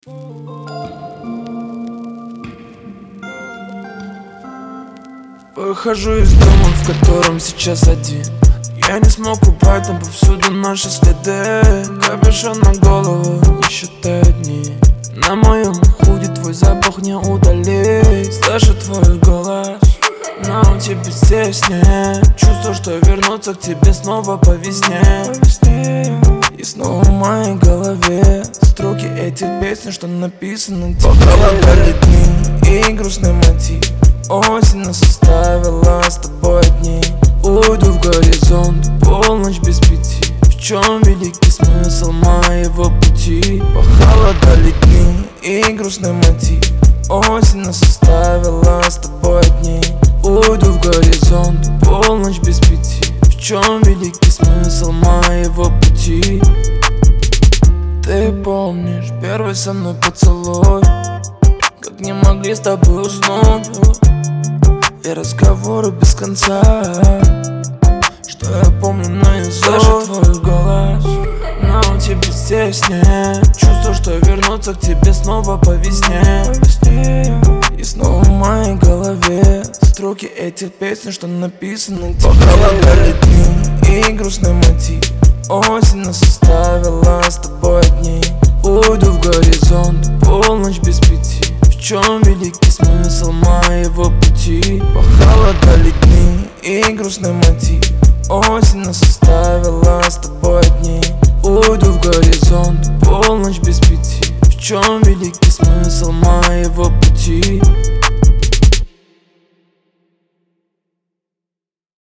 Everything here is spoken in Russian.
Выхожу из дома, в котором сейчас один. Я не смог убрать, там повсюду наши следы. Капюшон на голову, не считаю дни. На моем худе твой запах не удалить. Слышу твой голос, но у тебя здесь нет. Чувство, что вернуться к тебе снова по весне. И снова в моей голове строки этих песен, что написаны тебе. Похолодали дни и грустный мотив. Осень нас оставила с тобой одни. Уйду в горизонт, полночь без пяти. В чем великий смысл моего пути? Похолодали дни и грустный мотив. Осень нас оставила с тобой одни. Уйду в горизонт, полночь без пяти. В чем великий смысл моего пути? Ты помнишь первый со мной поцелуй? Как не могли с тобой уснуть? И разговоры без конца, что я помню наизусть. Слышу твой голос, но у тебя здесь нет. Чувство, что вернуться к тебе снова по весне. И снова в моей голове строки этих песен, что написаны тебе. Похолодали дни и грустный мотив. Осень нас оставила с тобой одни. Уйду в горизонт, полночь без пяти. В чем великий смысл моего пути? Похолодали дни и грустный мотив. Осень нас оставила с тобой одни. Уйду в горизонт, полночь без пяти. В чем великий смысл моего пути?